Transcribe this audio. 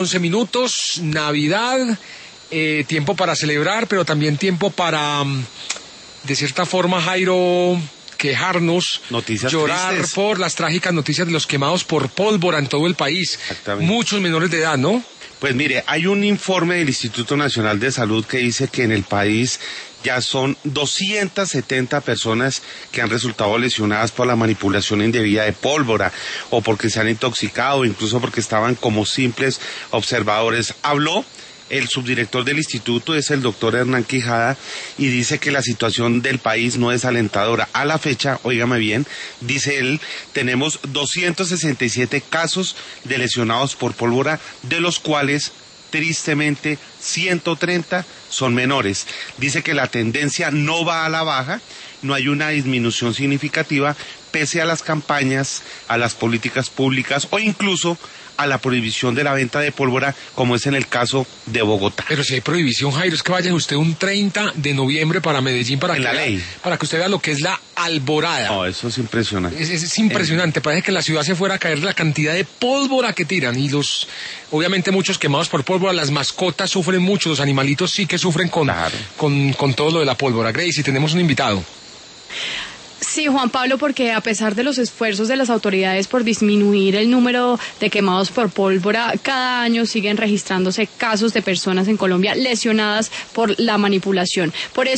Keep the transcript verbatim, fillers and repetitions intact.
once minutos, Navidad, eh, tiempo para celebrar, pero también tiempo para, de cierta forma, Jairo, quejarnos, noticias llorar tristes por las trágicas noticias de los quemados por pólvora en todo el país. Muchos menores de edad, ¿no? Pues mire, hay un informe del Instituto Nacional de Salud que dice que en el país ya son doscientas setenta personas que han resultado lesionadas por la manipulación indebida de pólvora o porque se han intoxicado, incluso porque estaban como simples observadores. Habló el subdirector del instituto, es el doctor Hernán Quijada, y dice que la situación del país no es alentadora. A la fecha, óigame bien, dice él, tenemos doscientos sesenta y siete casos de lesionados por pólvora, de los cuales tristemente ciento treinta son menores. Dice que la tendencia no va a la baja, no hay una disminución significativa pese a las campañas, a las políticas públicas o incluso a la prohibición de la venta de pólvora, como es en el caso de Bogotá. Pero si hay prohibición, Jairo, es que vaya usted un treinta de noviembre para Medellín para, en que, la vea, ley. para que usted vea lo que es la alborada. No, eso es impresionante. Es, es, es impresionante, en... parece que la ciudad se fuera a caer la cantidad de pólvora que tiran y los, obviamente muchos quemados por pólvora, las mascotas sufren mucho, los animalitos sí que sufren con, claro. con, con todo lo de la pólvora. Gracie, tenemos un invitado. Sí, Juan Pablo, porque a pesar de los esfuerzos de las autoridades por disminuir el número de quemados por pólvora, cada año siguen registrándose casos de personas en Colombia lesionadas por la manipulación. Por eso